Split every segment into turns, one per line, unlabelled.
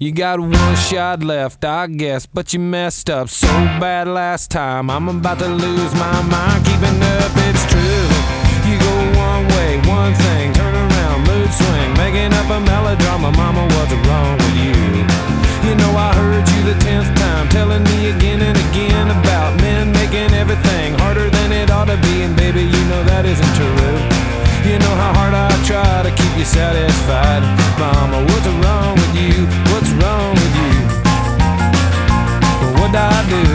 You got one shot left, I guess, but you messed up so bad last time. I'm about to lose my mind, keeping up, it's true. You go one way, one thing, turn around, mood swing, making up a melodrama. Mama, what's wrong with you? You know I heard you the 10th time, telling me again and again about men making everything harder than it ought to be. And baby, you know that isn't true. You know how hard I try to keep you satisfied. Mama, what's wrong with you? What's wrong with you? What'd I do?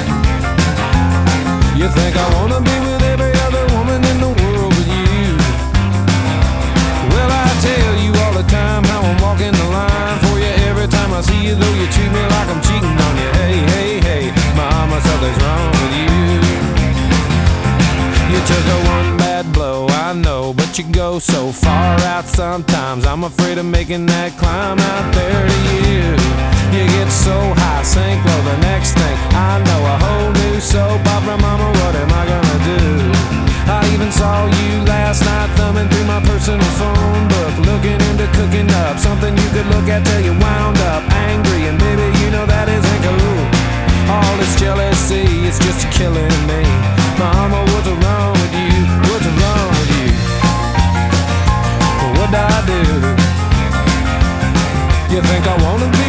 You think I wanna be with every other woman in the world with you? Well, I tell you all the time how I'm walking the line for you every time I see you, though you treat me like I'm cheating on you. Hey, hey, hey, mama, something's wrong with you. You took a one bad blow, I know, but you go so far out sometimes. I'm afraid of making that climb out there to you. You get so high, sink low, the next thing I know, a whole new soap opera. Mama, what am I gonna do? I even saw you last night thumbing through my personal phone book, looking into cooking up something you could look at till you wound up angry. And baby, you know that isn't cool. All this jealousy is just killing me. Mama, what's wrong with you? What's wrong with you? What'd I do? You think I wanna be